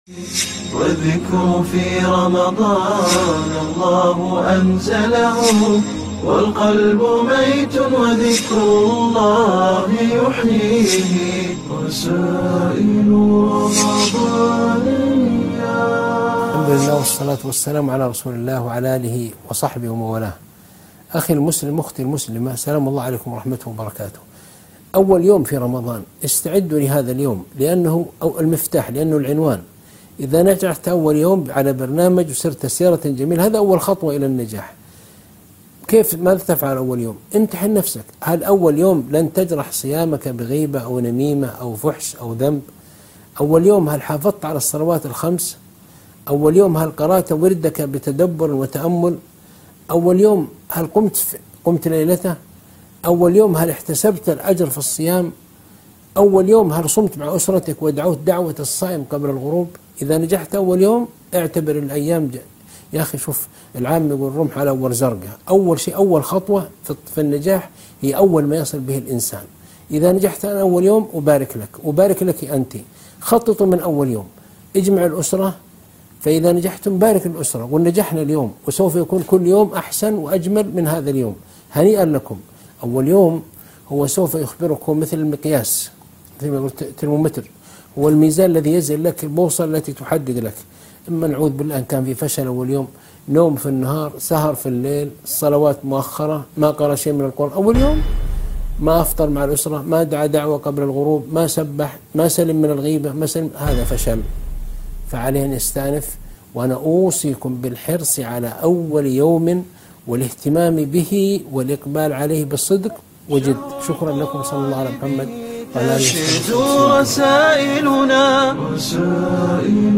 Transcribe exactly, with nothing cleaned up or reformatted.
والذكر في رمضان الله أنزله، والقلب ميت وذكر الله يحييه. رسائل رمضانية. الحمد لله والصلاة والسلام على رسول الله وعلى آله وصحبه ومن والاه. أخي المسلم أختي المسلمة، سلام الله عليكم ورحمته وبركاته. أول يوم في رمضان استعدوا لهذا اليوم لأنه أو المفتاح، لأنه العنوان. إذا نجحت أول يوم على برنامج وسرت سيرة جميلة، هذا أول خطوة إلى النجاح. كيف ماذا تفعل أول يوم؟ امتحن نفسك. هل أول يوم لن تجرح صيامك بغيبة أو نميمة أو فحش أو ذنب؟ أول يوم هل حافظت على الصلوات الخمس؟ أول يوم هل قرأت وردك بتدبر وتأمل؟ أول يوم هل قمت قمت ليلته؟ أول يوم هل احتسبت الأجر في الصيام؟ أول يوم هل صمت مع أسرتك ودعوت دعوة الصائم قبل الغروب؟ إذا نجحت أول يوم اعتبر الأيام جاء. يا أخي شوف، العام يقول رمح على أول زرقة. أول شيء، أول خطوة في النجاح هي أول ما يصل به الإنسان. إذا نجحت أنا أول يوم أبارك لك، أبارك لك أنت. خططوا من أول يوم، اجمع الأسرة، فإذا نجحتم بارك الأسرة. ونجحنا اليوم وسوف يكون كل يوم أحسن وأجمل من هذا اليوم. هنيئا لكم. أول يوم هو سوف يخبركم مثل المقياس، مثل ما قلت ترمومتر، هو الميزان الذي يزن لك البوصلة التي تحدد لك. إما نعوذ بالله أن كان في فشل أول يوم، نوم في النهار، سهر في الليل، صلوات مؤخرة، ما قرأ شيء من القرآن أول يوم، ما أفطر مع الأسرة، ما دعا دعوة قبل الغروب، ما سبح، ما سلم من الغيبة، ما سلم، هذا فشل. فعليه أن يستأنف. وأنا أوصيكم بالحرص على أول يوم والاهتمام به والإقبال عليه بالصدق وجد. شكرا لكم، صلى الله على محمد وعلى آله وصحبه وسلم. رسائلنا رسائل